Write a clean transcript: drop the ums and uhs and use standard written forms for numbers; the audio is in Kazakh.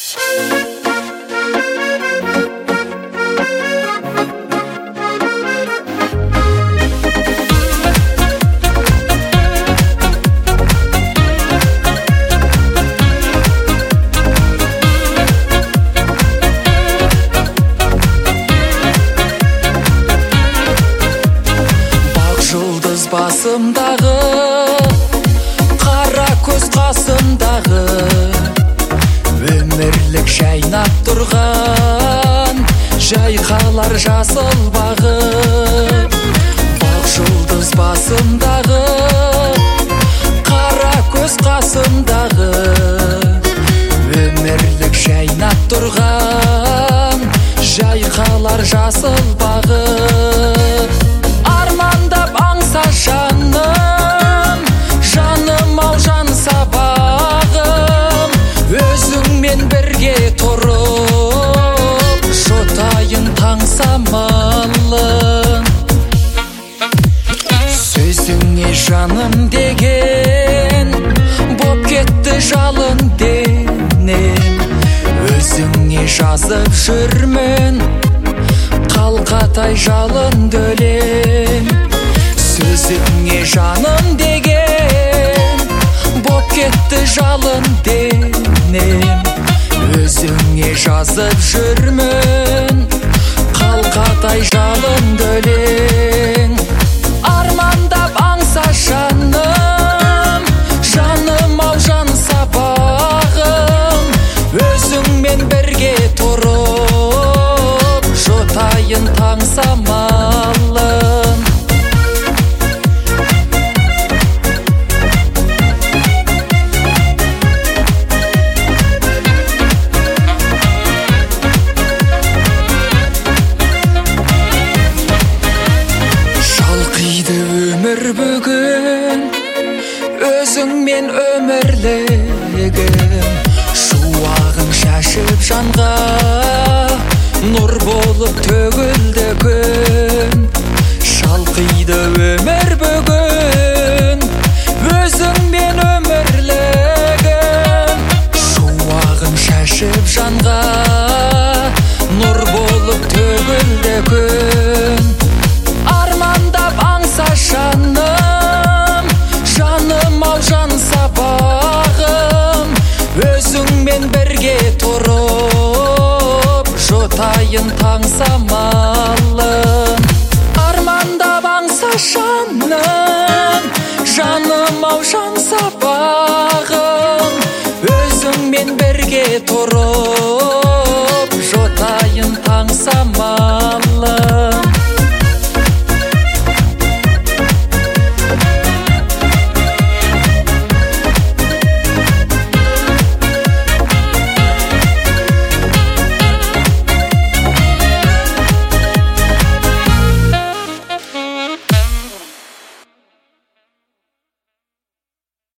Басымдағы қара көз қасымдағы өмірлік жайнап тұрған жайқалар жасыл бағы. Бақ жұлдыз басымдағы қара көз қасымдағы өмірлік жайнап тұрған жайқалар жасыл бағы. Жаным, жаным ау жан сабағым, өзіңмен бірге тұрып жұтайын таң самалын. Сөзіңе жаным деген боп кетті жалын денем, өзіңе жазып жүрмін қалқатай жалынды өлең. Сөзіңе жаным деген боп кетті жалын денем, өзіңе жазып жүрмін қалқатай жалынды өлең. Армандап аңса жаным, жаным ау жан сабағым, өзіңмен бірге тұрып жұтайын таң самалын. Өмір бүгін өзіңмен өмірлігім, шуағын шашып жанға нұр болып төгілді күн. Шалқиды өмір бүгін өзіңмен өмірлігім, шуағын шашып жанға нұр болып төгілді күн. Армандап аңса жаным, жаным ау жан сабағым, өзіңмен бірге тұрып жұтайын таң самалын. Армандап аңса жаным, жаным ау жан сабағым, өзіңмен бірге тұрып жұтайын таң самалын.